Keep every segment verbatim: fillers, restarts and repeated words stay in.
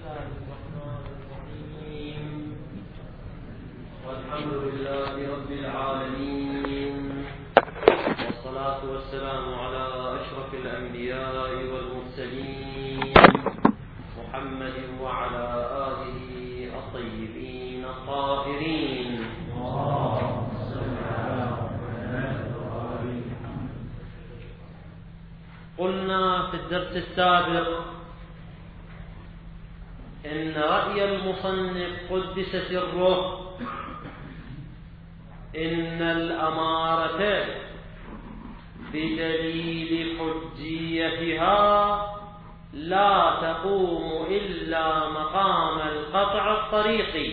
الله الرحمن الرحيم والحمد لله رب العالمين والصلاة والسلام على أشرف الأنبياء والمرسلين محمد وعلى آله الطيبين الطاهرين. قلنا في الدرس السابق إن رأي المصنف قدس سره إن الأمارة بدليل حجيتها لا تقوم إلا مقام القطع الطريقي،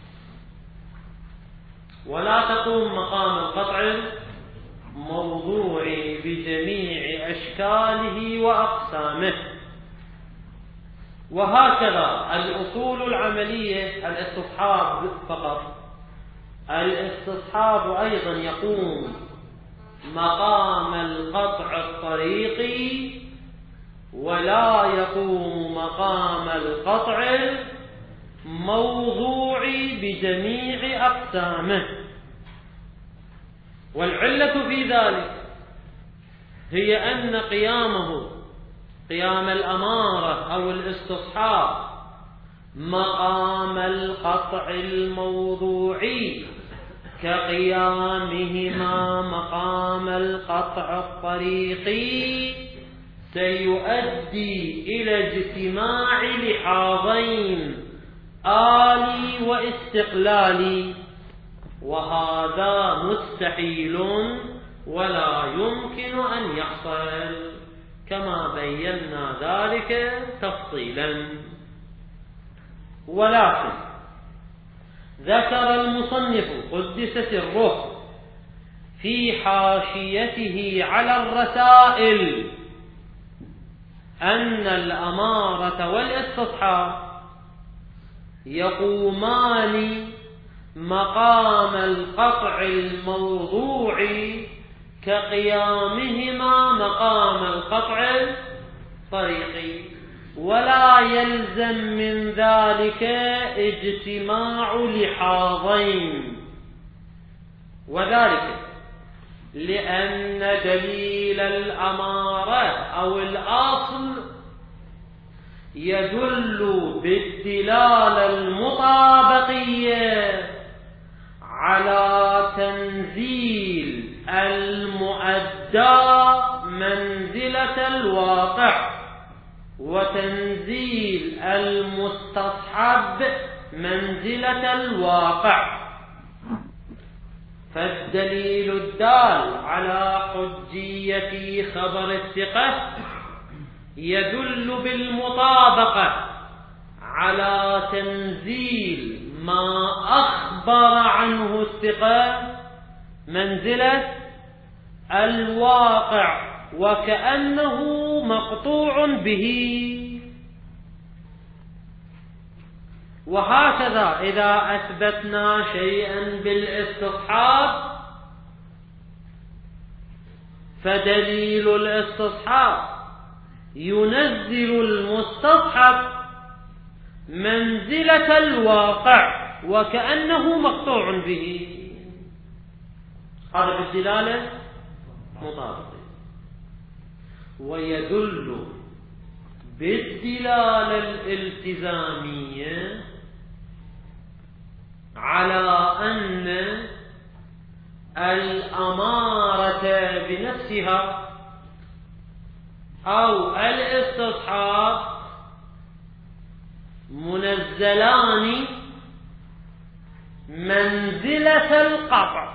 ولا تقوم مقام القطع الموضوعي بجميع أشكاله وأقسامه. وهكذا الأصول العملية الاستصحاب فقط، الاستصحاب أيضا يقوم مقام القطع الطريقي ولا يقوم مقام القطع الموضوعي بجميع أقسامه. والعلة في ذلك هي أن قيامه قيام الأمارة أو الاستصحاب مقام القطع الموضوعي كقيامهما مقام القطع الطريقي سيؤدي إلى اجتماع لحاظين آلي واستقلالي، وهذا مستحيل ولا يمكن أن يحصل كما بينا ذلك تفصيلا. ولكن ذكر المصنف قدس سره في حاشيته على الرسائل أن الأمارة والاستصحاب يقومان مقام القطع الموضوعي كقيامهما مقام القطع الطريقي، ولا يلزم من ذلك اجتماع لحاظين، وذلك لأن دليل الأمارة أو الأصل يدل بالدلالة المطابقية على تنزيل المؤدى منزلة الواقع وتنزيل المستصحب منزلة الواقع. فالدليل الدال على حجية خبر الثقة يدل بالمطابقة على تنزيل ما أخبر عنه الثقة منزلة الواقع وكأنه مقطوع به. وهكذا إذا أثبتنا شيئا بالاستصحاب فدليل الاستصحاب ينزل المستصحب منزلة الواقع وكأنه مقطوع به. هذا بالدلالة مطابقة. ويدل بالدلالة الالتزامية على أن الأمارة بنفسها أو الاستصحاب منزلان منزلة القطع.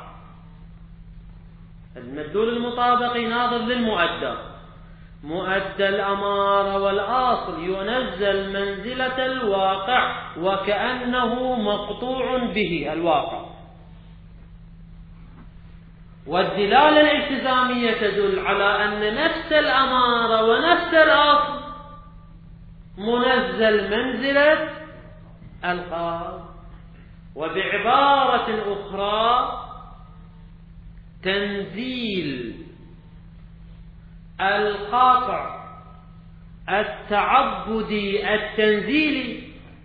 المدلول المطابق ناظر للمؤدى، مؤدى الأمارة والأصل ينزل منزلة الواقع وكأنه مقطوع به الواقع. والدلالة الالتزامية تدل على أن نفس الأمارة ونفس الأصل منزل منزلة القاطع. وبعبارة أخرى تنزيل القاطع التعبدي التنزيلي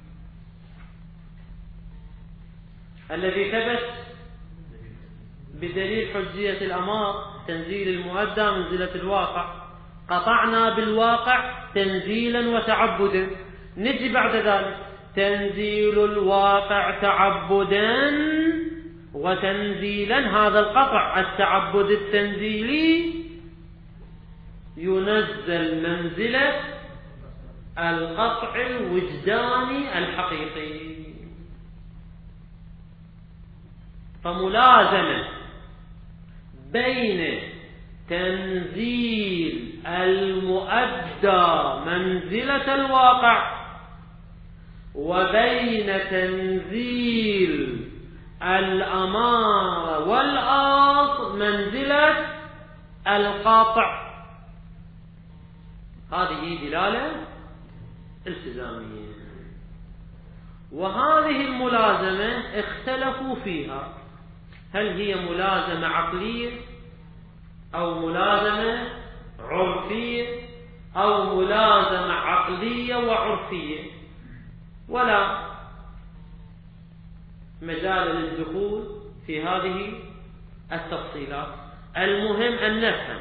الذي ثبت بدليل حجية الأمار تنزيل المؤدى منزلة الواقع، قطعنا بالواقع تنزيلا وتعبدا. نجي بعد ذلك تنزيل الواقع تعبدا وتنزيلا، هذا القطع التعبد التنزيلي ينزل منزلة القطع الوجداني الحقيقي. فملازمة بين تنزيل المؤدى منزلة الواقع وبين تنزيل الأمارة والأصل منزلة القاطع، هذه دلالة التزامية. وهذه الملازمة اختلفوا فيها، هل هي ملازمة عقلية أو ملازمة عرفية أو ملازمة عقلية وعرفية، ولا مجال للدخول في هذه التفصيلات. المهم أن نفهم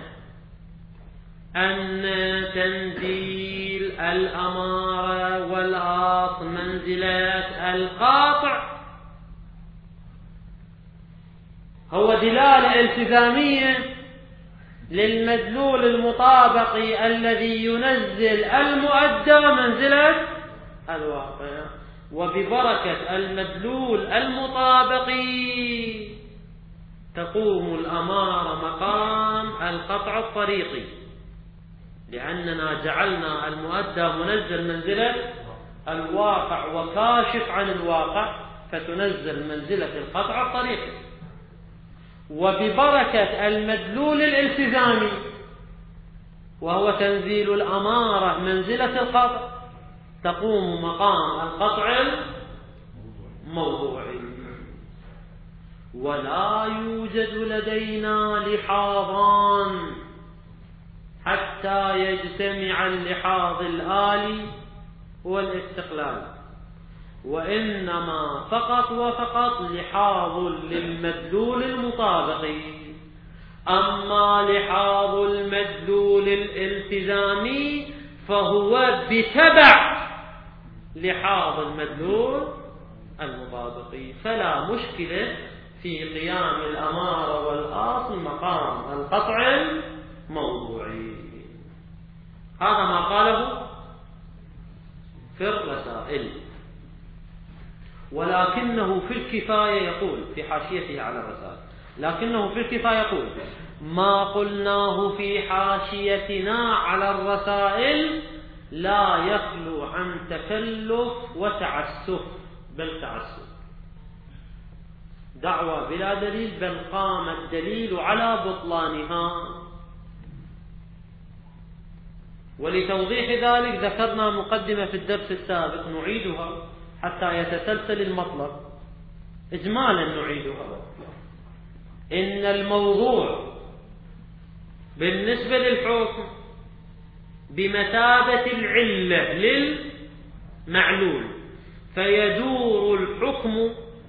أن تنزيل الأمارة والأصل منزلة القاطع هو دلالة التزامية للمدلول المطابقي الذي ينزل المؤدى منزلة الواقع. وببركة المدلول المطابقي تقوم الأمارة مقام القطع الطريقي، لأننا جعلنا المؤدى منزل منزلة الواقع وكاشف عن الواقع، فتنزل منزلة القطع الطريقي. وببركة المدلول الالتزامي وهو تنزيل الأمارة منزلة القطع تقوم مقام القطع الموضوعي. ولا يوجد لدينا لحاظان حتى يجتمع اللحاظ الآلي والاستقلال، وإنما فقط وفقط لحاظ للمدلول المطابقي. أما لحاظ المدلول الالتزامي فهو بتبع لحاظ المدلول المطابقي، فلا مشكلة في قيام الأمارة والأصل مقام القطع الموضوعي. هذا ما قاله في الرسائل. ولكنه في الكفاية يقول في حاشيته على الرسائل، لكنه في الكفاية يقول ما قلناه في حاشيتنا على الرسائل لا يخلو عن تكلف وتعسف بالتعسف، دعوة بلا دليل، بل قام الدليل على بطلانها. ولتوضيح ذلك ذكرنا مقدمة في الدرس السابق نعيدها حتى يتسلسل المطلب. إجمالا نعيدها. إن الموضوع بالنسبة للحكم بمثابة العلة للمعلول، فيدور الحكم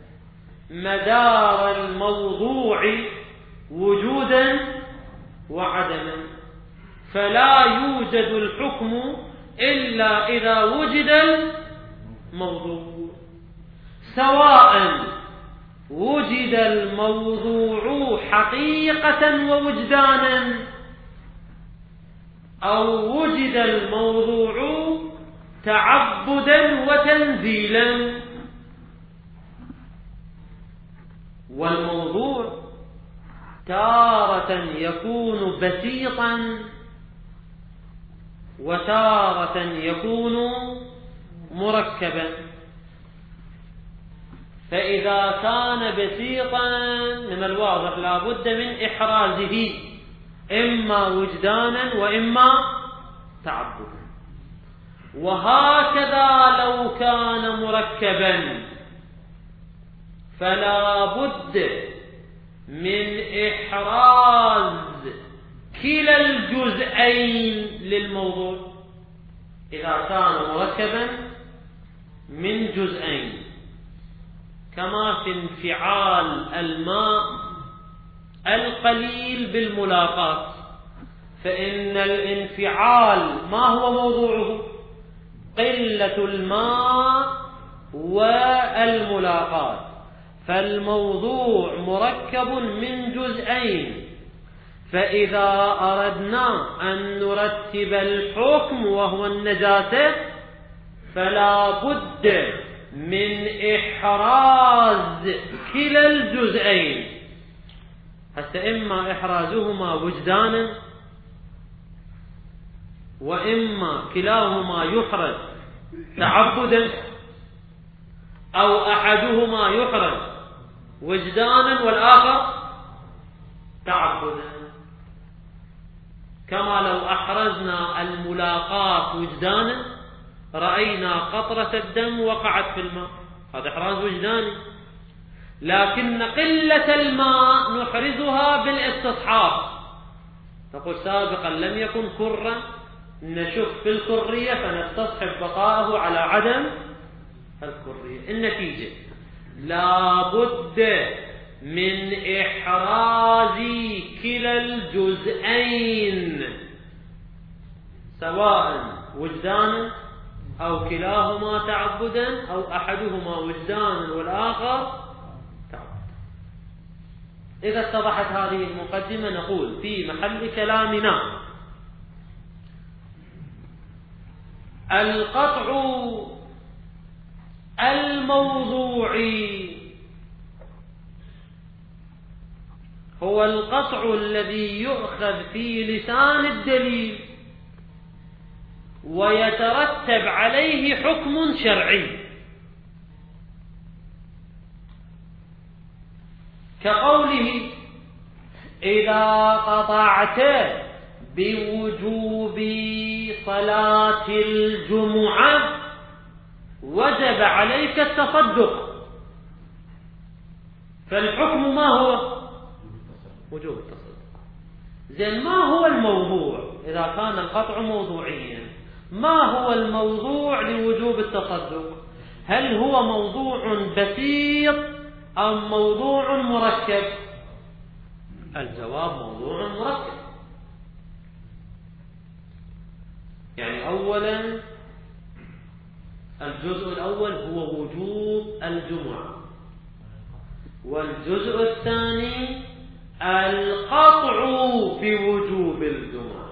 مدار الموضوع وجودا وعدما، فلا يوجد الحكم إلا إذا وجد الموضوع، سواء وجد الموضوع حقيقة ووجدانا أو وجد الموضوع تعبدا وتنزيلا. والموضوع تارة يكون بسيطا وتارة يكون مركبا، فإذا كان بسيطا من الواضح لا بد من إحرازه إما وجدانا وإما تعبدا. وهكذا لو كان مركبا فلا بد من إحراز كلا الجزئين للموضوع إذا كان مركبا من جزئين. كما في انفعال الماء القليل بالملاقاة، فإن الانفعال ما هو موضوعه؟ قلة الماء والملاقاة، فالموضوع مركب من جزئين، فإذا أردنا أن نرتب الحكم وهو النجاسة فلا بد من إحراز كلا الجزئين، حتى إما إحرازهما وجدانا وإما كلاهما يحرز تعبدا أو أحدهما يحرز وجدانا والآخر تعبدا. كما لو أحرزنا الملاقاة وجدانا رأينا قطرة الدم وقعت في الماء، هذا إحراز وجداني، لكن قلة الماء نحرزها بالاستصحاب. نقول سابقا لم يكن كرا نشك في الكرية فنستصحب بقاءه على عدم الكرية. النتيجة لا بد من إحراز كلا الجزئين سواء وجدانا أو كلاهما تعبدا أو أحدهما وجدانا والآخر تعبدا. إذا اتضحت هذه المقدمة نقول في محل كلامنا القطع الموضوعي هو القطع الذي يؤخذ في لسان الدليل ويترتب عليه حكم شرعي، كقوله إذا قطعت بوجوب صلاة الجمعة وجب عليك التصدق، فالحكم ما هو؟ وجوب التصدق. زين، ما هو الموضوع إذا كان القطع موضوعيا؟ ما هو الموضوع لوجوب التصدق؟ هل هو موضوع بسيط أم موضوع مركب؟ الجواب موضوع مركب. يعني أولا الجزء الأول هو وجوب الجمعة، والجزء الثاني القطع بوجوب الجمعة،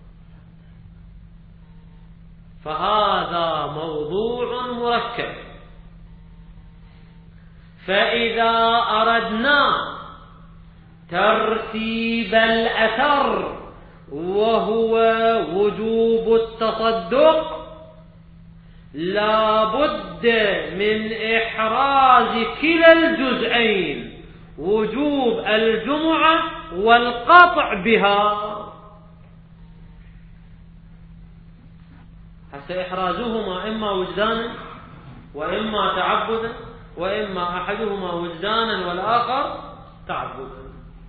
فهذا موضوع مركب. فإذا أردنا ترتيب الأثر وهو وجوب التصدق لا بد من إحراز كلا الجزئين، وجوب الجمعة والقطع بها، حتى إحرازهما إما وجدانا وإما تعبدا وإما أحدهما وجدانا والآخر تعبدا.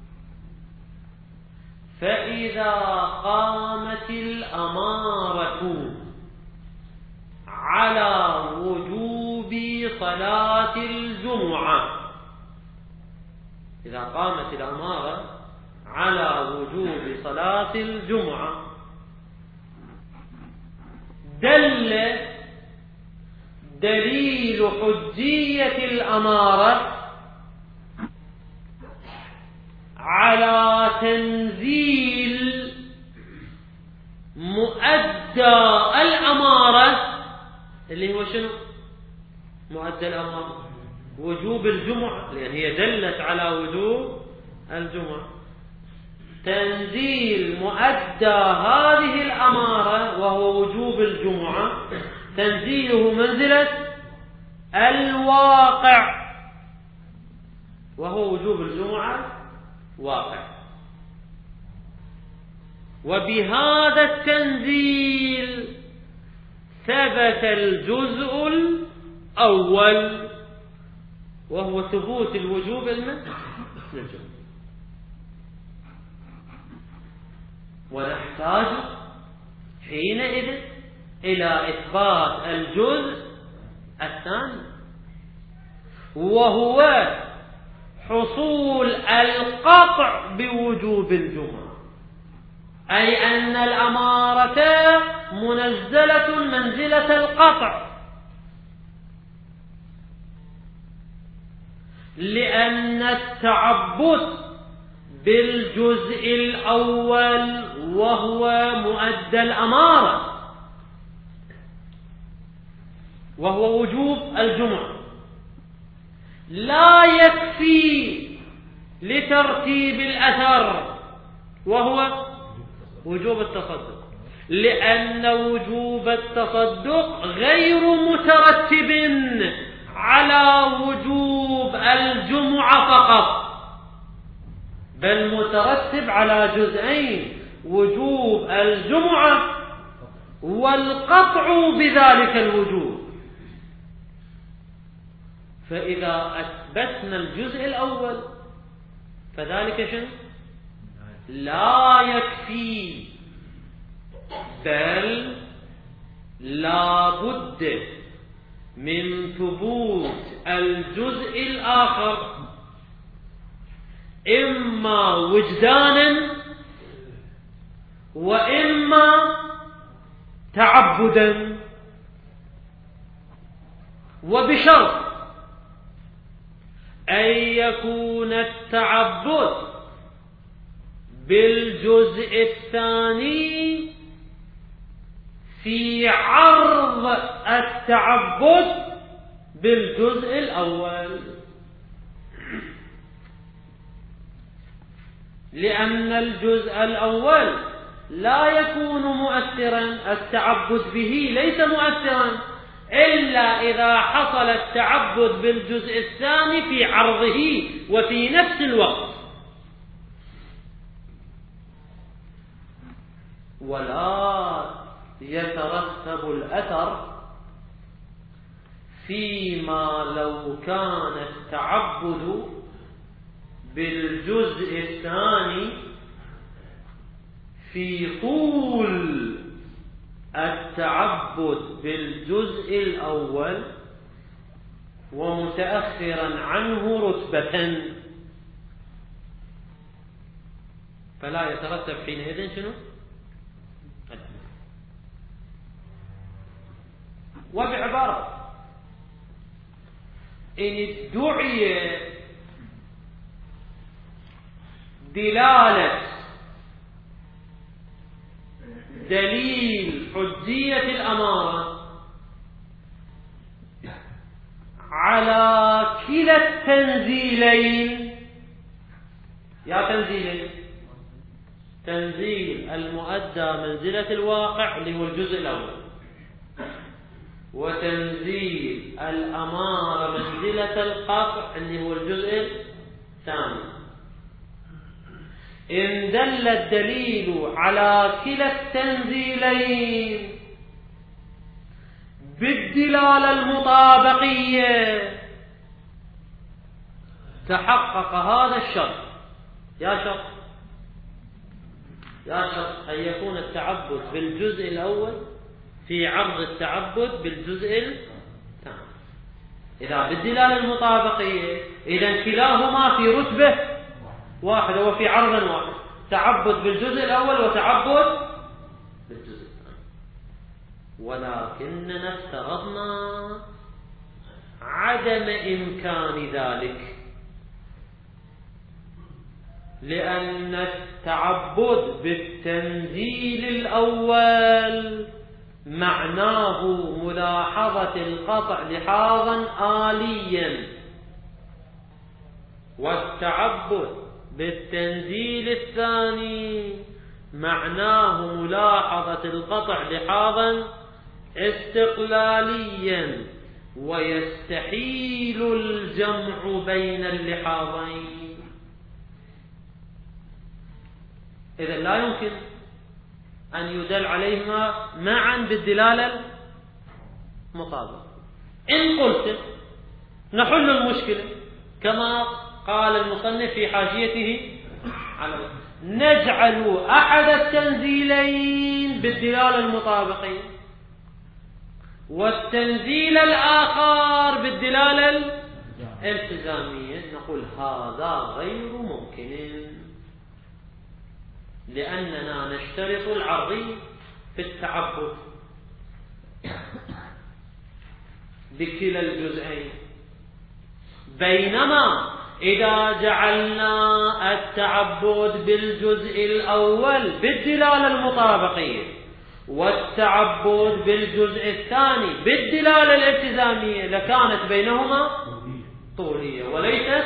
فإذا قامت الأمارة على وجوب صلاة الجمعة، إذا قامت الأمارة على وجوب صلاة الجمعة دل دليل حجية الأمارة على تنزيل مؤدى الأمارة اللي هو شنو؟ مؤدى الأمارة وجوب الجمعة، لأن هي دلت على وجوب الجمعة. تنزيل مؤدى هذه الأمارة وهو وجوب الجمعة تنزيله منزلة الواقع، وهو وجوب الجمعة واقع. وبهذا التنزيل ثبت الجزء الأول وهو ثبوت الوجوب للجمعة، ونحتاج حينئذ إلى إثبات الجزء الثاني. وهو حصول القطع بوجوب الجمعة، أي أن الأمارة منزلة منزلة القطع، لأن التعبد بالجزء الأول وهو مؤدى الأمارة وهو وجوب الجمعة لا يكفي لترتيب الأثر وهو وجوب التصدق، لأن وجوب التصدق غير مترتب على وجوب الجمعة فقط، بل مترتب على جزئين: وجوب الجمعة والقطع بذلك الوجوب. فإذا أثبتنا الجزء الأول فذلك شنو؟ لا يكفي، بل لا بد من ثبوت الجزء الآخر، إما وجدانا وإما تعبدا، وبشرط أن يكون التعبد بالجزء الثاني في عرض التعبد بالجزء الأول، لأن الجزء الأول لا يكون مؤثرا، التعبد به ليس مؤثرا إلا إذا حصل التعبد بالجزء الثاني في عرضه وفي نفس الوقت. ولا يترتب الأثر فيما لو كان التعبد بالجزء الثاني في طول التعبد بالجزء الأول ومتأخرا عنه رتبة، فلا يترتب حينئذ شنو؟ وبعبارة إن ادعي دلالة دليل حجية الأمارة على كلا التنزيلين، يا تنزيلين: تنزيل المؤدى منزلة الواقع اللي هو الجزء الأول، وتنزيل الأمارة منزلة القطع اللي هو الجزء الثاني. إن دل الدليل على كلا التنزيلين بالدلالة المطابقية تحقق هذا الشرط. يا شرط يا شرط أن يكون التعبد بالجزء الأول في عرض التعبد بالجزء الثاني. إذا بالدلالة المطابقية إذا كلاهما في رتبة واحدة وفي عرض واحد، تعبد بالجزء الأول وتعبد بالجزء الثاني. ولكننا افترضنا عدم إمكان ذلك، لأن التعبد بالتنزيل الأول معناه ملاحظة القطع لحاظا آليا، والتعبد بالتنزيل الثاني معناه ملاحظة القطع لحاظا استقلاليا، ويستحيل الجمع بين اللحاظين. إذن لا يمكن أن يدل عليهما معا بالدلالة المطابقة. إن قلت نحل المشكلة كما قال المصنف في حاشيته على نجعل أحد التنزيلين بالدلالة المطابقية والتنزيل الآخر بالدلالة التزامية نقول هذا غير ممكن، لأننا نشترط العرضية في التعبد بكلا الجزئين، بينما إذا جعلنا التعبد بالجزء الأول بالدلالة المطابقية والتعبد بالجزء الثاني بالدلالة الالتزامية لكانت بينهما طولية وليست.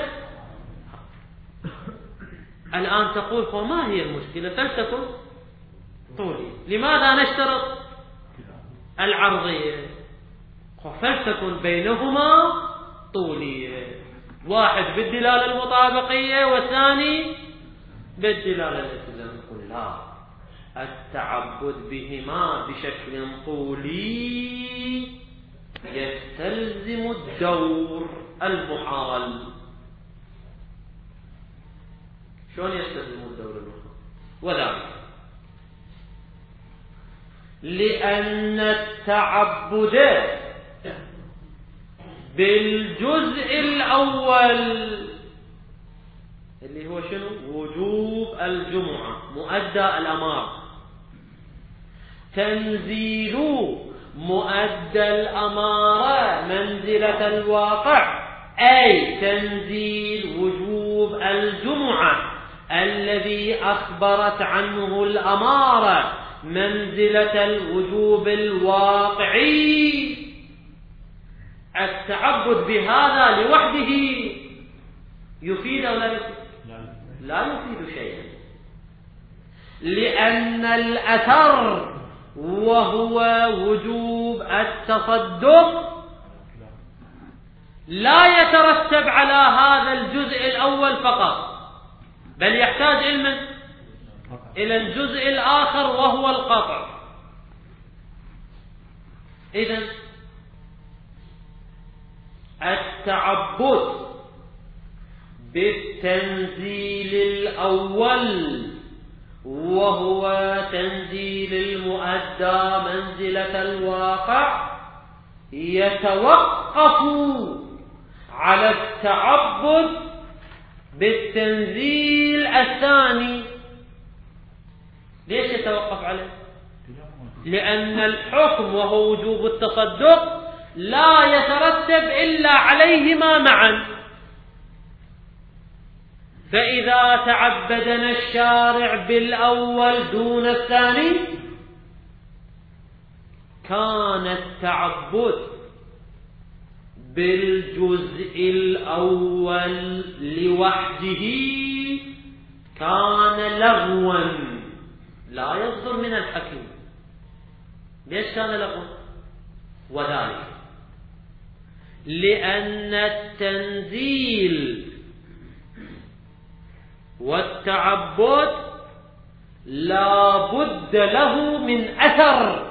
الآن تقول فما هي المشكلة؟ فلتكن طولية. لماذا نشترط العرضية؟ فلتكن بينهما طولية، واحد بالدلالة المطابقية والثاني بالدلالة الالتزامية. نقول لا، التعبد بهما بشكل طولي يستلزم الدور المحال. شلون يستلزم الدور المحال؟ وذلك لأن التعبد بالجزء الأول اللي هو شنو؟ وجوب الجمعة، مؤدى الأمارة، تنزيل مؤدى الأمارة منزلة الواقع، أي تنزيل وجوب الجمعة الذي أخبرت عنه الأمارة منزلة الوجوب الواقعي. التعبد بهذا لوحده يفيد أو لا يفيد؟ لا يفيد شيئا، لأن الأثر وهو وجوب التصدق لا يترتب على هذا الجزء الأول فقط، بل يحتاج علما إلى الجزء الآخر وهو القطع. إذن التعبد بالتنزيل الأول وهو تنزيل المؤدى منزلة الواقع يتوقف على التعبد بالتنزيل الثاني. ليش يتوقف عليه؟ لأن الحكم وهو وجوب التصدق لا يترتب إلا عليهما معا. فإذا تعبدنا الشارع بالأول دون الثاني كان التعبد بالجزء الأول لوحده كان لغوا لا يصدر من الحكيم. ليش كان لغوا؟ وذلك لأن التنزيل والتعبد لا بد له من أثر.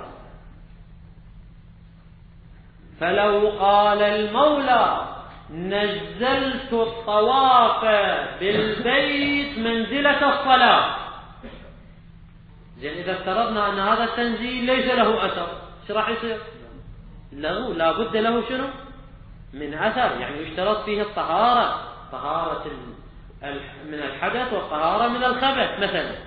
فلو قال المولى نزلت الطواف بالبيت منزلة الصلاة، زين إذا افترضنا أن هذا التنزيل ليس له أثر، ايش راح يصير؟ له لا بد له شنو؟ من أثر، يعني يشترط فيه الطهارة، طهارة من الحدث والطهارة من الخبث مثلا.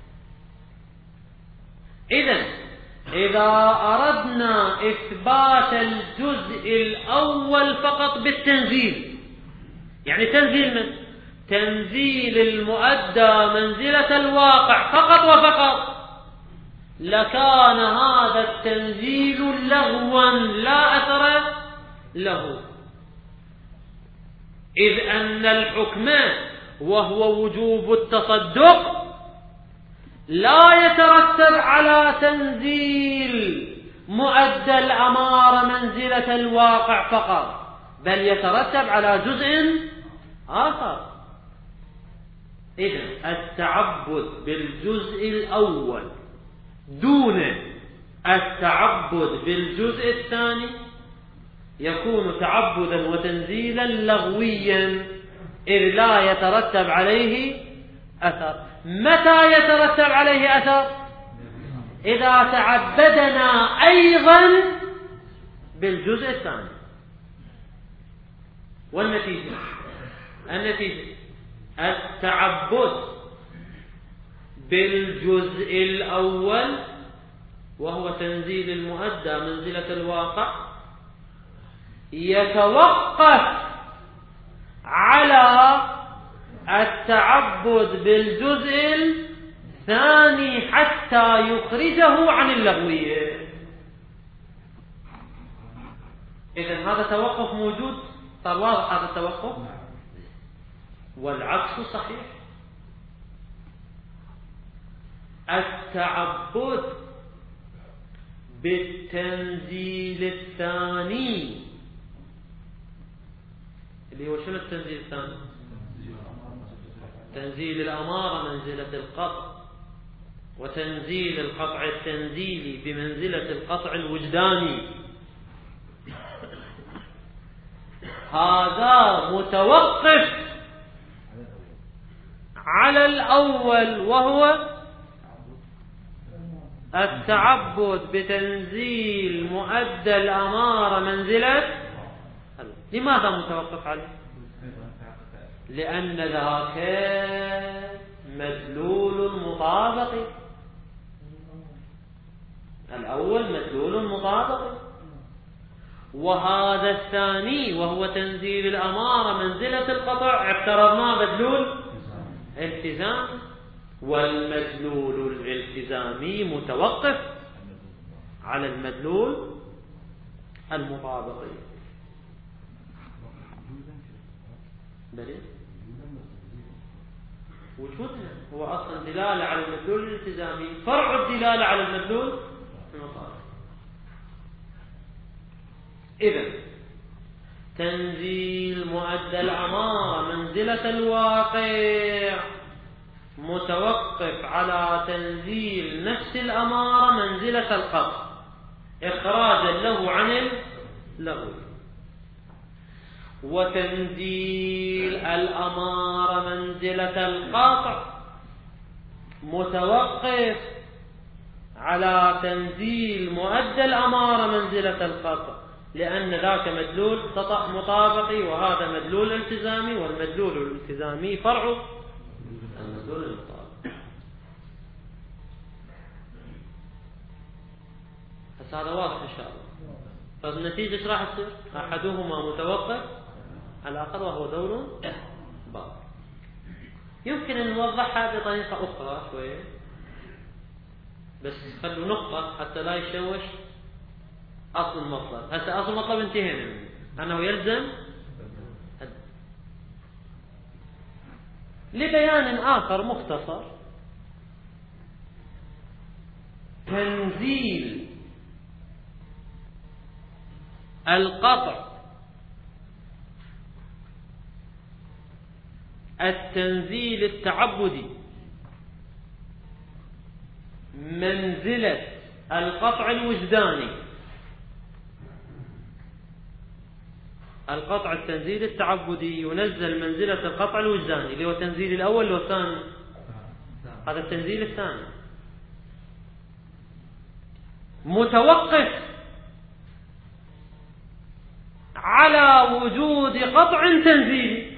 إذن إذا أردنا إثبات الجزء الأول فقط بالتنزيل، يعني تنزيل من؟ تنزيل المؤدى منزلة الواقع فقط وفقط، لكان هذا التنزيل لغوا لا أثر له، إذ أن الحكم وهو وجوب التصدق لا يترتب على تنزيل مؤدى الأمارة منزلة الواقع فقط، بل يترتب على جزء آخر. إذن التعبد بالجزء الأول دون التعبد بالجزء الثاني يكون تعبدا وتنزيلا لغويا، إذ لا يترتب عليه أثر. متى يترتب عليه أثر؟ إذا تعبدنا أيضا بالجزء الثاني. والنتيجة النتيجة التعبد بالجزء الأول وهو تنزيل المؤدى منزلة الواقع يتوقف على التعبد بالجزء الثاني حتى يخرجه عن اللغوية. إذن هذا توقف موجود، صار واضح هذا التوقف، والعكس صحيح. التعبد بالتنزيل الثاني اللي هو شنو التنزيل الثاني؟ تنزيل الأمارة منزلة القطع، وتنزيل القطع التنزيلي بمنزلة القطع الوجداني. هذا متوقف على الأول وهو التعبد بتنزيل مؤدى الأمارة منزلة. لماذا متوقف عليه؟ لأن ذاك مدلول مطابق، الأول مدلول مطابق، وهذا الثاني وهو تنزيل الأمارة منزلة القطع اعترضناه مدلول التزام، والمدلول الالتزامي متوقف على المدلول المطابقي. بلي وجودنا هو أصلا دلالة على المدلول الالتزامي، فرع الدلالة على المدلول المطابقي. إذن تنزيل مؤدى الأمارة منزلة الواقع متوقف على تنزيل نفس الأمارة منزلة القطع إخراجا له عن اللغو، وتنزيل الأمارة منزلة القطع متوقف على تنزيل مؤدى الأمارة منزلة القطع، لأن ذاك مدلول مطابقي وهذا مدلول التزامي، والمدلول الالتزامي فرع المدلول المطابق. بس هذا واضح إن شاء الله. فالنتيجة ايش راح تصير؟ أحدهما متوقف على الآخر وهو دور باطل. يمكن أن نوضحها بطريقة أخرى شوية، بس خلوا نقطة حتى لا يشوش أصل المطلب. هسه أصل المطلب انتهينا منه، أنه يلزم لبيان آخر مختصر. تنزيل القطع التنزيل التعبدي منزلة القطع الوجداني. القطع التنزيل التعبدي ينزل منزلة القطع الوجداني اللي هو التنزيل الأول اللي هو الثاني، هذا التنزيل الثاني متوقف على وجود قطع تنزيلي.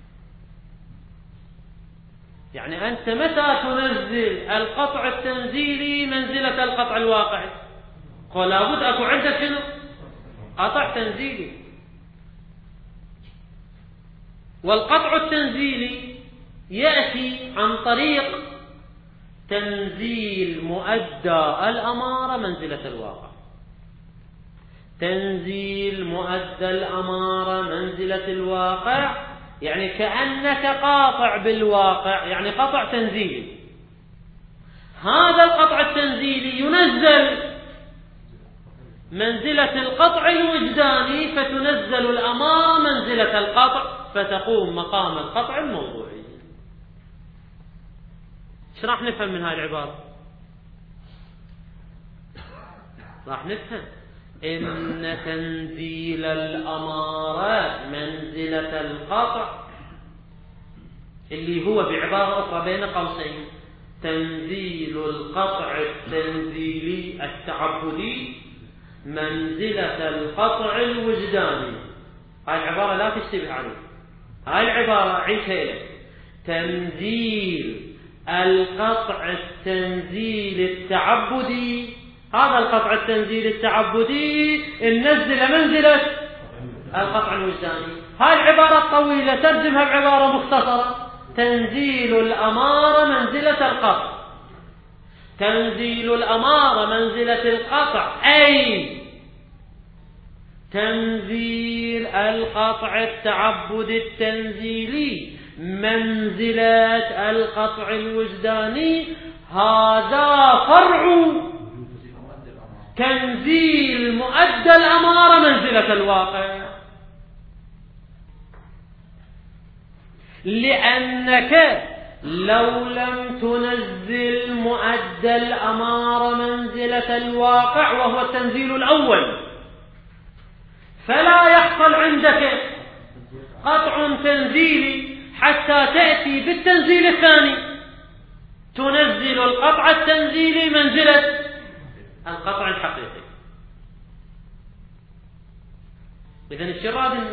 يعني أنت متى تنزل القطع التنزيلي منزلة القطع الواقعي؟ قال لابد أكو عندك شنو؟ قطع تنزيلي، والقطع التنزيلي يأتي عن طريق تنزيل مؤدى الأمارة منزلة الواقع. تنزيل مؤدى الأمارة منزلة الواقع يعني كأنك قاطع بالواقع، يعني قطع تنزيلي. هذا القطع التنزيلي ينزل منزلة القطع الوجداني، فتنزل الأمارة منزلة القطع، فتقوم مقام القطع الموضوعي. ايش راح نفهم من هذه العبارة؟ راح نفهم إن تنزيل الأمارات منزلة القطع اللي هو بعبارة أخرى بين قوسين تنزيل القطع التنزيلي التعبدي منزلة القطع الوجداني، هاي العبارة لا تشتبه عليه. هاي العبارة عيشها لك: تنزيل القطع التنزيل التعبدي. هذا القطع التنزيل التعبدي ننزل منزلة القطع الوجداني. هاي العبارة الطويلة ترجمها بعبارة مختصرة: تنزيل الأمارة منزلة القطع. تنزيل الأمارة منزلة القطع أي تنزيل القطع التعبد التنزيلي منزلة القطع الوجداني. هذا فرع تنزيل مؤدى الأمارة منزلة الواقع. لأنك لو لم تنزل مؤدى الأمارة منزلة الواقع وهو التنزيل الأول، فلا يحصل عندك قطع تنزيلي حتى تأتي بالتنزيل الثاني تنزل القطع التنزيلي منزلة القطع الحقيقي. إذن الشراد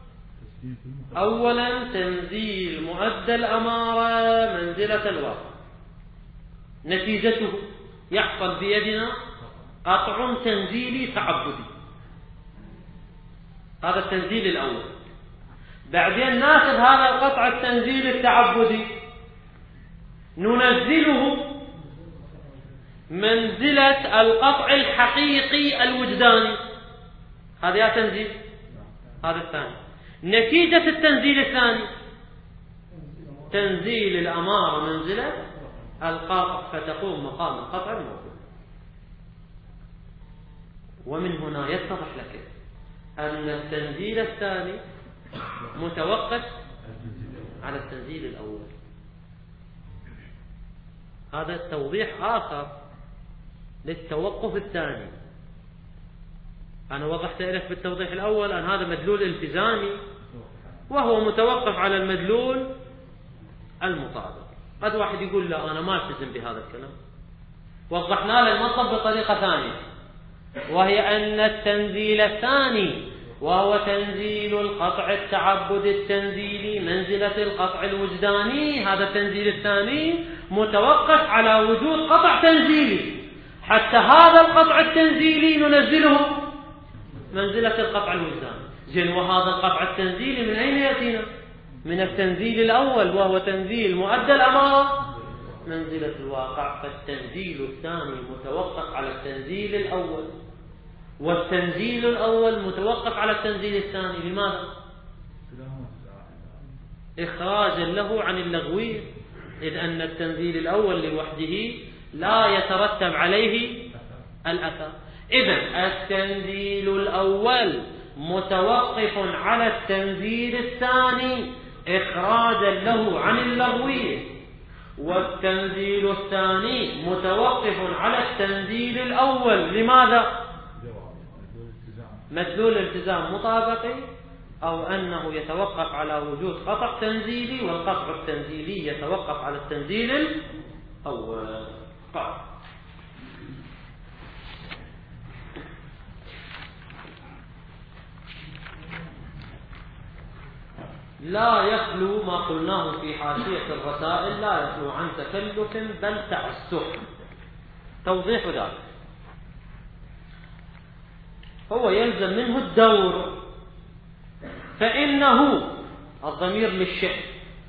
أولا تنزيل مؤدى الأمارة منزلة الواقع، نتيجته يحصل بيدنا قطع تنزيلي تعبدي. هذا التنزيل الأول. بعدين ناخذ هذا القطع التنزيل التعبدي ننزله منزلة القطع الحقيقي الوجداني. هذا يا تنزيل. هذا الثاني. نتيجة التنزيل الثاني تنزيل الأمارة منزلة القطع، فتقوم مقام القطع الموجود. ومن هنا يتضح لك أن التنزيل الثاني متوقف على التنزيل الأول. هذا توضيح آخر للتوقف الثاني. أنا وضحت لك بالتوضيح الأول أن هذا مدلول التزامي وهو متوقف على المدلول المطابق. قد واحد يقول لا أنا ما ألتزم بهذا الكلام. وضحنا له المطلب بطريقة ثانية، وهي أن التنزيل الثاني وهو تنزيل القطع التعبد التنزيلي منزلة القطع الوجداني، هذا التنزيل الثاني متوقف على وجود قطع تنزيلي، حتى هذا القطع التنزيلي ننزله منزلة القطع الوجداني. زين، وهذا القطع التنزيلي من أين يأتينا؟ من التنزيل الأول وهو تنزيل مؤدى الأمارة منزلة الواقع. فالتنزيل الثاني متوقف على التنزيل الأول، والتنزيل الأول متوقف على التنزيل الثاني. لماذا؟ إخراجا له عن اللغوية، إذ أن التنزيل الأول لوحده لا يترتب عليه الأثر. إذن التنزيل الأول متوقف على التنزيل الثاني إخراجا له عن اللغوية، والتنزيل الثاني متوقف على التنزيل الأول. لماذا؟ مدلول التزام مطابقي، أو أنه يتوقف على وجود قطع تنزيلي، والقطع التنزيلي يتوقف على التنزيل الأول. لا يخلو ما قلناه في حاشية الرسائل، لا يخلو عن تكلف بل تعسف. توضيح ذلك: هو يلزم منه الدور، فإنه الضمير للشأن.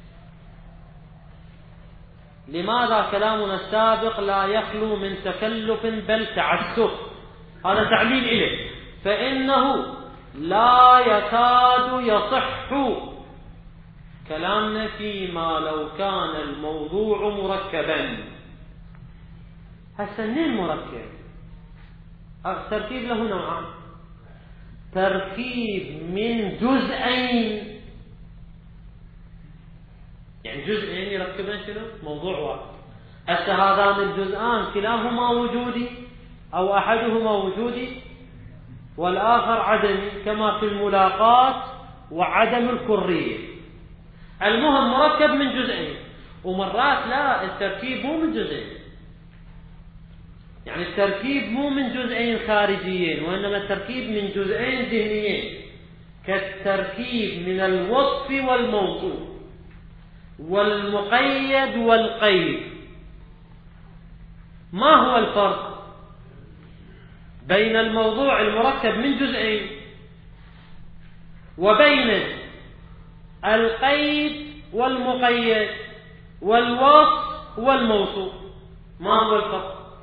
لماذا كلامنا السابق لا يخلو من تكلف بل تعسف؟ هذا تعليل إليه. فإنه لا يكاد يصح كلامنا فيما لو كان الموضوع مركبا. هسه منين مركب؟ التركيب له نوعان: تركيب من جزئين، يعني جزئين يركبن شنو؟ موضوع واحد. هسه هذان الجزئان كلاهما وجودي أو أحدهما وجودي والآخر عدمي، كما في الملاقات وعدم الكرية. المهم مركب من جزئين. ومرات لا، التركيب مو من جزئين، يعني التركيب مو من جزئين خارجيين، وإنما التركيب من جزئين ذهنيين، كالتركيب من الوصف والموصوف والمقيد والقيد. ما هو الفرق بين الموضوع المركب من جزئين وبين القيد والمقيد والوصف والموصوف؟ ما هو الفرق؟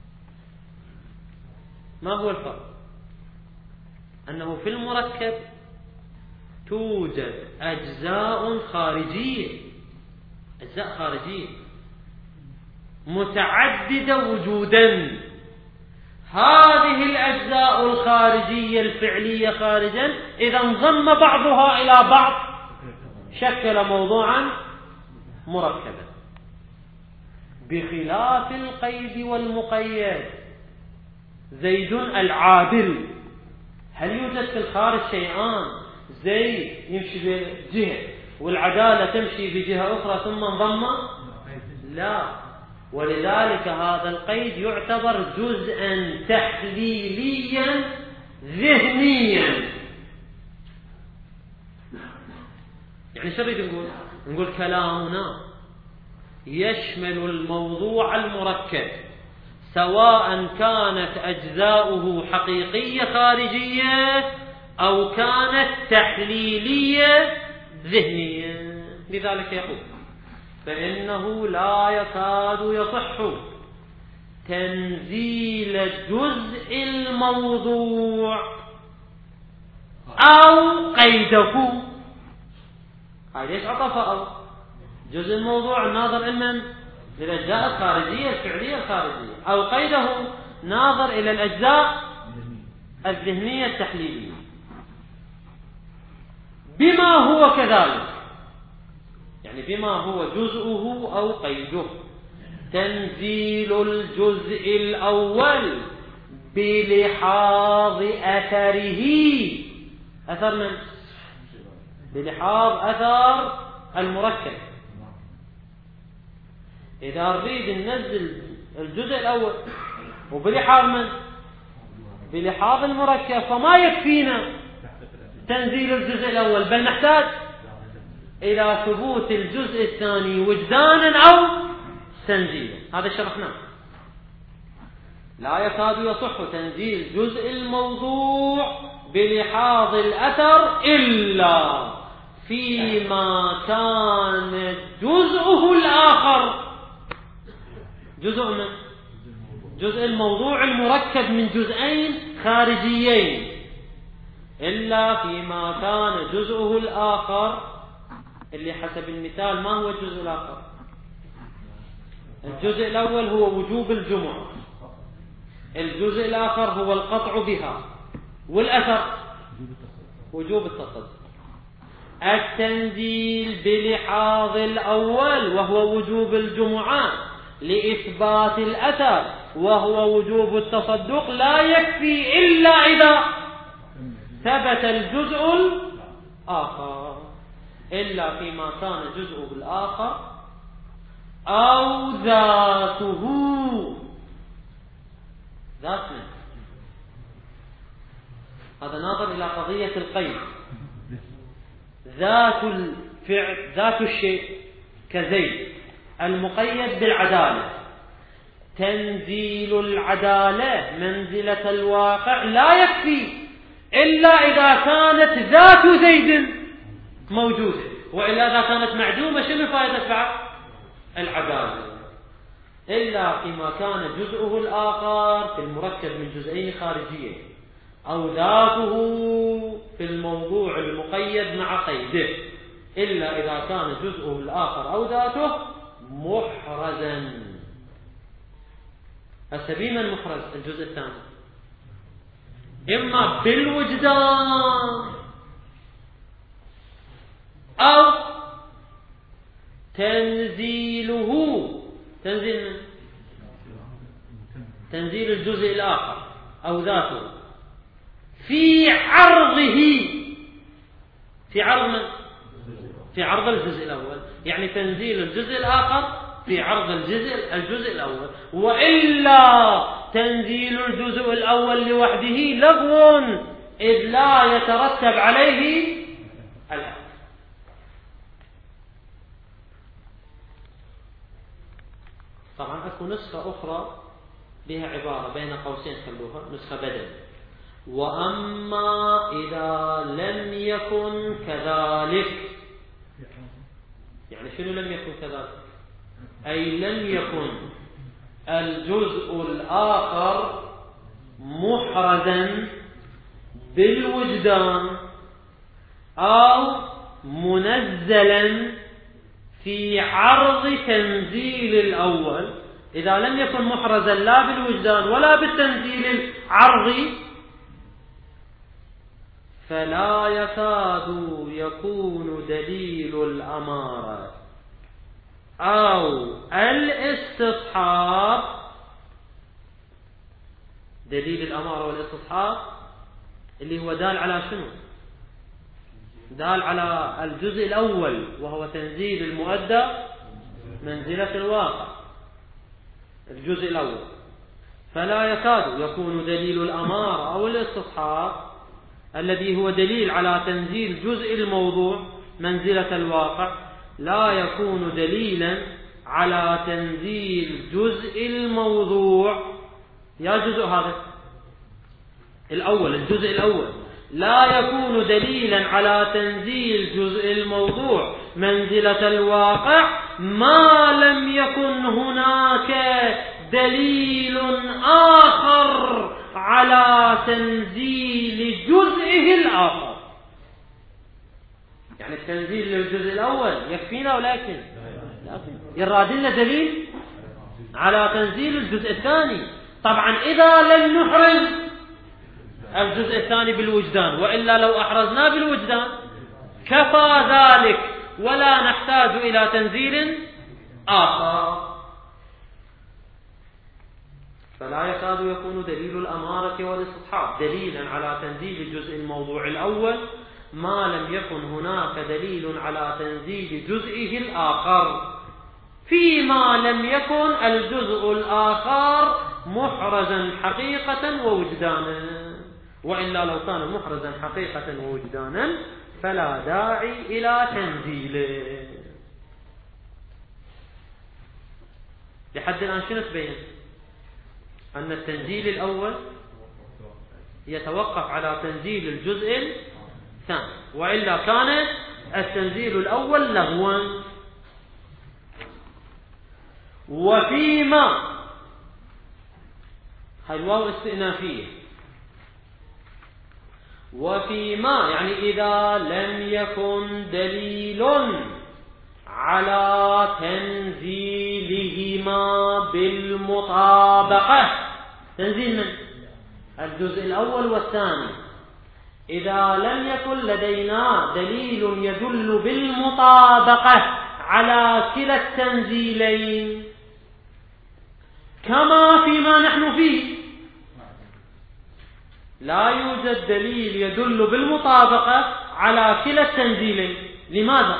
ما هو الفرق؟ أنه في المركب توجد أجزاء خارجية، أجزاء خارجية متعددة وجودا. هذه الأجزاء الخارجية الفعلية خارجا إذا انضم بعضها إلى بعض شكل موضوعا مركبا، بخلاف القيد والمقيد. زيد العادل، هل يوجد في الخارج شيئان؟ زيد يمشي بجهة والعدالة تمشي بجهة أخرى ثم انضم؟ لا. ولذلك هذا القيد يعتبر جزءا تحليليا ذهنيا. يعني شو نريد نقول؟ نقول كلامنا يشمل الموضوع المركب سواء كانت أجزاؤه حقيقية خارجية أو كانت تحليلية ذهنية. لذلك يقول فإنه لا يكاد يصح تنزيل جزء الموضوع أو قيده. هاي ليش عطف أو جزء الموضوع الناظر إما للأجزاء الخارجية الفعلية الخارجية، أو قيده ناظر إلى الأجزاء الذهنية التحليلية، بما هو كذلك، يعني بما هو جزءه أو قيده. تنزيل الجزء الأول بلحاظ أثره، أثر من؟ بلحاظ أثر المركب. إذا نريد ننزل الجزء الأول وبلحاظ من؟ بلحاظ المركب، فما يكفينا تنزيل الجزء الأول، بل نحتاج إلى ثبوت الجزء الثاني وجدانا أو تنزيلا. هذا شرحناه. لا يكاد يصح تنزيل جزء الموضوع بلحاظ الأثر إلا فيما كان جزءه الآخر، جزء من جزء الموضوع المركب من جزئين خارجيين، إلا فيما كان جزءه الآخر، اللي حسب المثال ما هو الجزء الآخر؟ الجزء الأول هو وجوب الجمعة، الجزء الآخر هو القطع بها، والأثر وجوب التصدق. التنزيل بلحاظ الأول وهو وجوب الجمعة لإثبات الأثر وهو وجوب التصدق لا يكفي إلا إذا ثبت الجزء الآخر، إلا فيما كان جزءه الآخر أو ذاته، ذات من. هذا ناظر إلى قضية القيد. ذات الفعل، ذات الشيء كزيد، المقيد بالعدالة. تنزيل العدالة منزلة الواقع لا يكفي إلا إذا كانت ذات زيد موجودة، وإلا إذا كانت معدومة شنو فائدة بعد العدالة؟ إلا فيما كان جزءه الآخر في المركب من جزئين خارجيين، أو ذاته في الموضوع المقيد مع قيده، إلا إذا كان جزءه الآخر أو ذاته محرزا. السبيل المحرز الجزء الثاني إما بالوجدان أو تنزيله، تنزيل من؟ تنزيل الجزء الآخر أو ذاته في عرضه، في عرض من؟ في عرض الجزء الأول، يعني تنزيل الجزء الآخر في عرض الجزء الجزء الأول. وإلا تنزيل الجزء الأول لوحده لغو إذ لا يترتب عليه العقد. طبعا أكو نسخة أخرى بها عبارة بين قوسين خلوها نسخة بدل: وأما إذا لم يكن كذلك. يعني شنو لم يكن كذلك؟ أي لم يكن الجزء الآخر محرزا بالوجدان أو منزلا في عرض تنزيل الأول. إذا لم يكن محرزا لا بالوجدان ولا بالتنزيل العرضي فلا يكاد يكون دليل الأمارة أو الاستصحاب. دليل الأمارة والاستصحاب اللي هو دال على شنو؟ دال على الجزء الأول وهو تنزيل المؤدى منزلة الواقع، الجزء الأول. فلا يكاد يكون دليل الأمارة أو الاستصحاب الذي هو دليل على تنزيل جزء الموضوع منزلة الواقع، لا يكون دليلا على تنزيل جزء الموضوع. يا جزء هذا الأول، الجزء الأول لا يكون دليلا على تنزيل جزء الموضوع منزلة الواقع ما لم يكن هناك دليل آخر على تنزيل جزئه الآخر. يعني التنزيل للجزء الأول يكفينا ولكن يراد لنا دليل على تنزيل الجزء الثاني. طبعا إذا لم نحرز الجزء الثاني بالوجدان، وإلا لو أحرزنا بالوجدان كفى ذلك ولا نحتاج إلى تنزيل آخر. فلا يكاد يكون دليل الأمارة والاستصحاب دليلا على تنزيل جزء الموضوع الأول ما لم يكن هناك دليل على تنزيل جزئه الآخر، فيما لم يكن الجزء الآخر محرزا حقيقة ووجدانا. وإلا لو كان محرزا حقيقة ووجدانا فلا داعي إلى تنزيله. لحد الآن شنو تبين؟ أن التنزيل الأول يتوقف على تنزيل الجزء الثاني، وإلا كان التنزيل الأول لغوا. وفيما، هاي الواو استئنافية، وفيما يعني إذا لم يكن دليل على تنزيلهما بالمطابقة. تنزيل من الجزء الأول والثاني إذا لم يكن لدينا دليل يدل بالمطابقة على كلا التنزيلين كما فيما نحن فيه. لا يوجد دليل يدل بالمطابقة على كلا التنزيلين. لماذا؟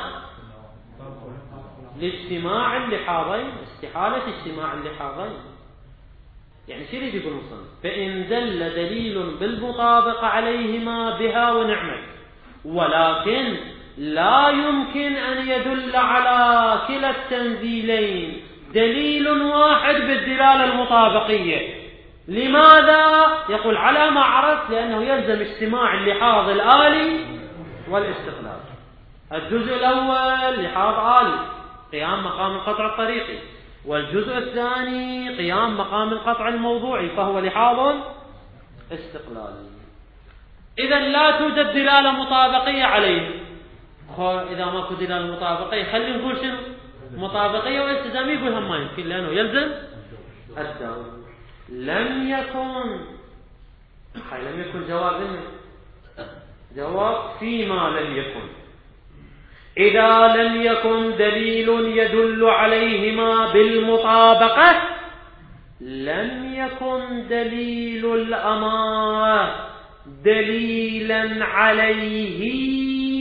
لاجتماع اللحاظين، استحالة اجتماع اللحاظين. يعني شو يريد يقول المصنف؟ فإن دل دليل بالمطابقة عليهما بها ونعمت، ولكن لا يمكن أن يدل على كلا التنزيلين دليل واحد بالدلالة المطابقية. لماذا؟ يقول على ما عرفت، لأنه يلزم اجتماع اللحاظ الآلي والاستقلال. الجزء الأول لحاظ آلي قيام مقام القطع الطريقي، والجزء الثاني قيام مقام القطع الموضوعي، فهو لحاظ استقلالي. إذا لا توجد دلالة مطابقية عليه. إذا ما كنت دلالة مطابقية خلي نقول شنو؟ مطابقية والتزامية. يقول هم ما يمكن لأنه يلزم الدور. لم يكن، هاي لم يكن جواب منه، جواب فيما لم يكن. إذا لم يكن دليل يدل عليهما بالمطابقة لم يكن دليل الأمارة دليلا عليه.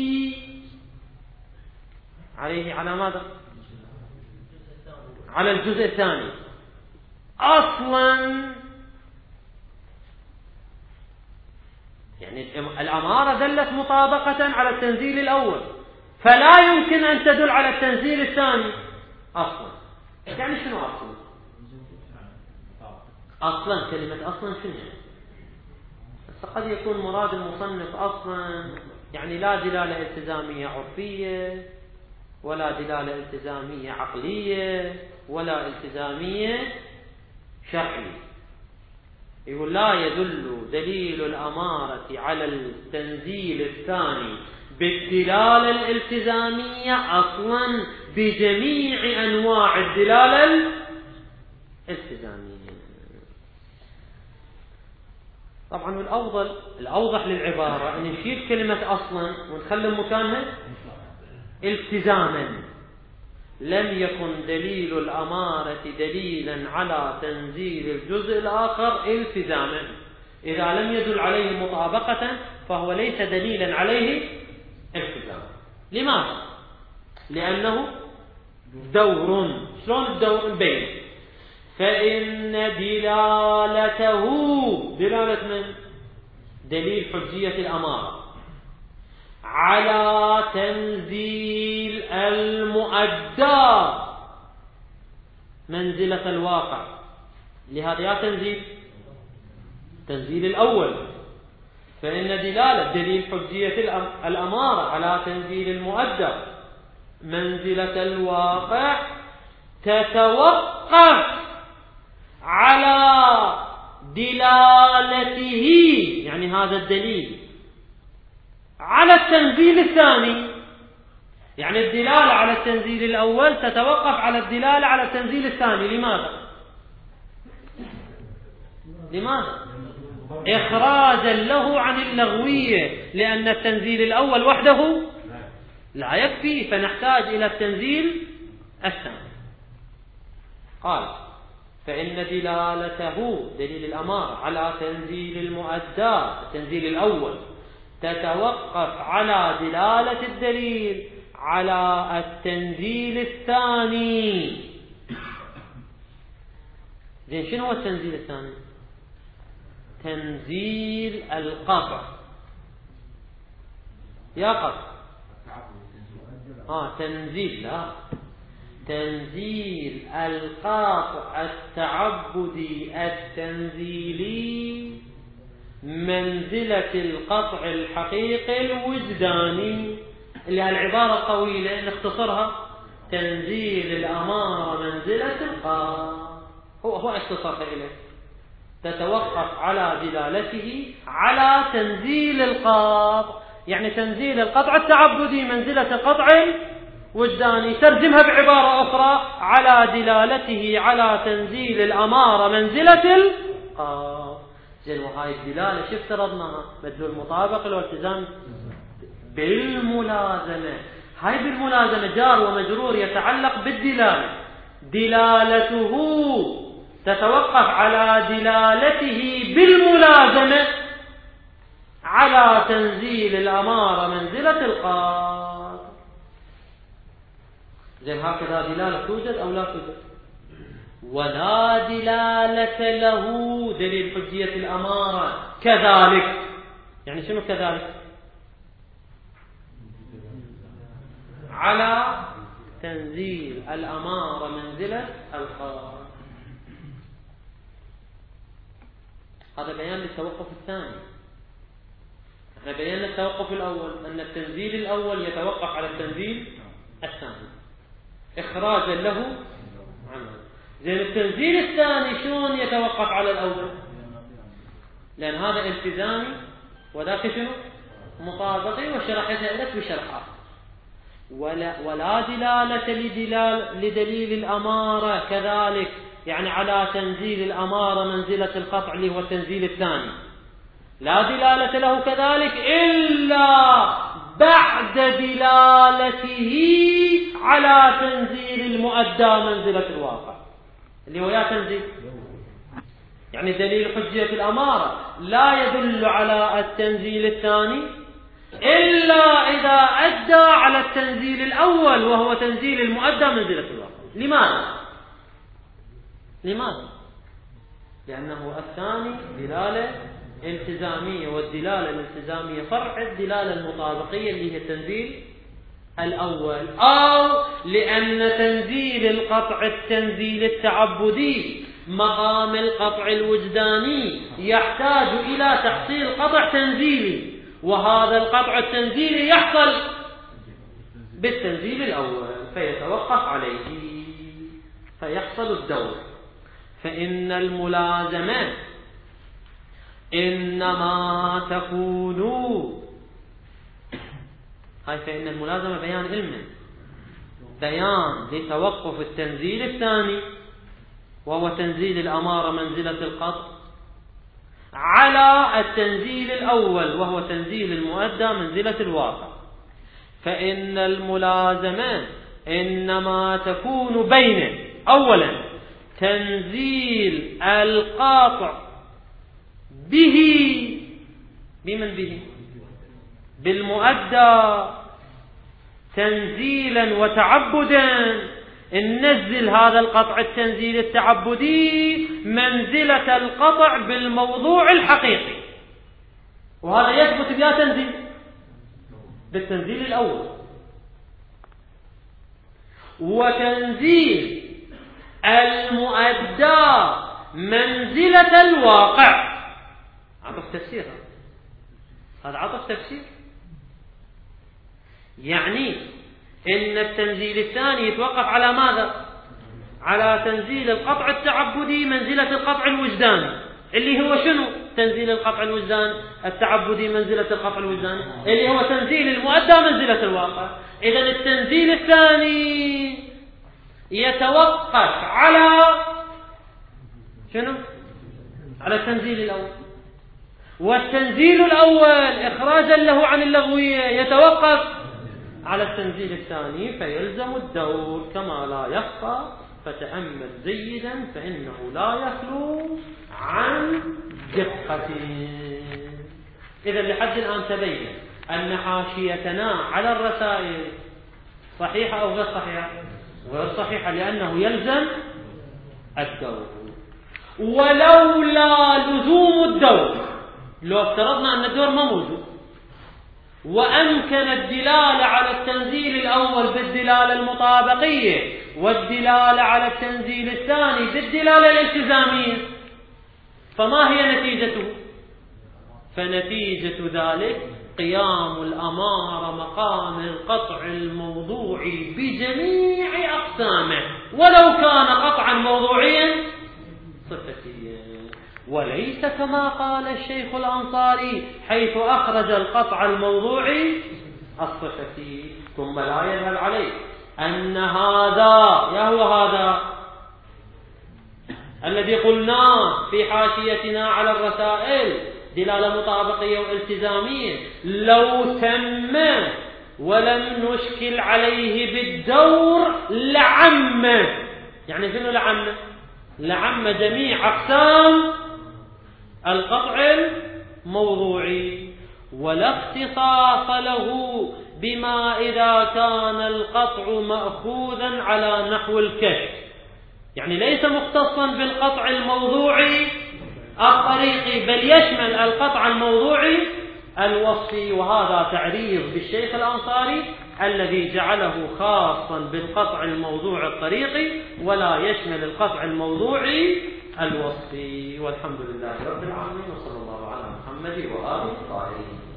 عليه على ماذا؟ على الجزء الثاني أصلا. يعني الأمارة دلت مطابقة على التنزيل الأول، فلا يمكن أن تدل على التنزيل الثاني أصلا. يعني شنو أصلا؟ أصلا كلمة أصلا شنو؟ قد يكون مراد المصنف أصلا يعني لا دلالة التزامية عرفية، ولا دلالة التزامية عقلية، ولا التزامية شرعية. يقول لا يدل دليل الأمارة على التنزيل الثاني بالدلالة الالتزامية أصلا بجميع أنواع الدلالة الالتزامية. طبعا الأفضل الأوضح للعبارة أن نشيل كلمة أصلا ونخلي مكانها التزاما. لم يكن دليل الأمارة دليلا على تنزيل الجزء الآخر التزاما. إذا لم يدل عليه مطابقة فهو ليس دليلا عليه التزاما. لماذا؟ لأنه دور. شلون الدور؟ بين فإن دلالته دلالة من؟ دليل حجية الأمارة على تنزيل المؤدى منزلة الواقع. لهذا يا تنزيل تنزيل الأول. فإن دلالة دليل حجية الأمارة على تنزيل المؤدى منزلة الواقع تتوقف على دلالته، يعني هذا الدليل على التنزيل الثاني. يعني الدلالة على التنزيل الأول تتوقف على الدلالة على التنزيل الثاني. لماذا؟ لماذا؟ إخراجا له عن اللغوية، لأن التنزيل الأول وحده لا يكفي، فنحتاج إلى التنزيل الثاني. قال فإن دلالته دليل الأمارة على تنزيل المؤدى التنزيل الأول تتوقف على دلالة الدليل على التنزيل الثاني. زين شنو هو التنزيل الثاني؟ تنزيل القطع. يا قطع آه تنزيل لا تنزيل القاطع التعبدي التنزيلي منزلة القطع الحقيقي الوجداني، اللي هالعبارة الطويلة نختصرها تنزيل الأمارة منزلة القاطع. هو هو اختصارها إليه. تتوقف على دلالته على تنزيل القطع، يعني تنزيل القطع التعبدي منزلة القطع وجداني. ترجمها بعبارة أخرى على دلالته على تنزيل الأمارة منزلة القاف. زين وهاي الدلالة شو افترضناها؟ مدلول مطابق والالتزام بالملازمة. هاي بالملازمة جار ومجرور يتعلق بالدلالة. دلالته تتوقف على دلالته بالملازمة على تنزيل الأمارة منزلة القاف. زين هكذا دلالة توجد أو لا توجد؟ ولا دلالة له دليل حجية الأمارة كذلك. يعني شنو كذلك؟ على تنزيل الأمارة منزلة القاف. هذا بيان للتوقف الثاني. احنا بينا التوقف الأول أن التنزيل الأول يتوقف على التنزيل الثاني إخراجا له عنه. زين التنزيل الثاني شلون يتوقف على الأول؟ لأن هذا التزامي وذاك شنو؟ مطابقي، وشرحتها لك بشرحات. ولا, ولا دلالة لدلال لدليل الأمارة كذلك، يعني على تنزيل الأمارة منزلة القطع اللي هو التنزيل الثاني. لا دلالة له كذلك إلا بعد دلالته على تنزيل المؤدى منزلة الواقع اللي هو يا تنزيل. يعني دليل حجية الأمارة لا يدل على التنزيل الثاني إلا إذا أدى على التنزيل الأول وهو تنزيل المؤدى منزلة الواقع. لماذا؟ لماذا؟ لأنه الثاني دلالة التزامية، والدلالة الالتزامية فرع الدلالة المطابقية اللي هي التنزيل الأول، أو لأن تنزيل القطع التنزيل التعبدي مقام القطع الوجداني يحتاج إلى تحصيل قطع تنزيلي، وهذا القطع التنزيلي يحصل بالتنزيل الأول فيتوقف عليه فيحصل الدور. فإن الملازمة إنما تكون، هاي فإن الملازمة بيان علم، بيان لتوقف التنزيل الثاني وهو تنزيل الأمارة منزلة القطع على التنزيل الأول وهو تنزيل المؤدى منزلة الواقع. فإن الملازمة إنما تكون بين أولا تنزيل القاطع به، بمن به؟ بالمؤدى تنزيلا وتعبدا، ننزل هذا القطع التنزيل التعبدي منزلة القطع بالموضوع الحقيقي، وهذا يثبت بلا تنزيل بالتنزيل الأول. وتنزيل المؤدى منزلة الواقع، عطف تفسير، هذا عطف تفسير، يعني إن التنزيل الثاني يتوقف على ماذا؟ على تنزيل القطع التعبدي منزلة القطع الوجداني، اللي هو شنو؟ تنزيل القطع الوجداني التعبدي منزلة القطع الوجداني اللي هو تنزيل المؤدى منزلة الواقع. إذن التنزيل الثاني يتوقف على شنو؟ على التنزيل الأول، والتنزيل الأول إخراجا له عن اللغوية يتوقف على التنزيل الثاني، فيلزم الدور كما لا يخفى، فتأمل جيدا فإنه لا يخلو عن دقة. إذا لحد الآن تبين أن حاشيتنا على الرسائل صحيحة أو غير صحيحة؟ غير صحيحة، لأنه يلزم الدور. ولولا لزوم الدور، لو افترضنا أن الدور ما موجود وأمكن الدلالة على التنزيل الأول بالدلالة المطابقية والدلالة على التنزيل الثاني بالدلالة الالتزامية، فما هي نتيجته؟ فنتيجة ذلك قيام الأمارة مقام القطع الموضوعي بجميع أقسامه، ولو كان قطعا موضوعيا صفتيا، وليس كما قال الشيخ الأنصاري حيث أخرج القطع الموضوعي الصفتي. ثم لا يذهب عليه أن هذا يا هو هذا الذي قلناه في حاشيتنا على الرسائل دلالة مطابقية والتزامية لو تم ولم نشكل عليه بالدور لعم، يعني شنو لعم؟ لعم جميع أقسام القطع الموضوعي، ولا اختصاص له بما إذا كان القطع مأخوذا على نحو الكشف، يعني ليس مختصا بالقطع الموضوعي الطريقي بل يشمل القطع الموضوعي الوصفي. وهذا تعريض بالشيخ الأنصاري الذي جعله خاصا بالقطع الموضوع الطريقي ولا يشمل القطع الموضوعي الوصفي. والحمد لله رب العالمين، وصلى الله على محمد وآله الطاهرين.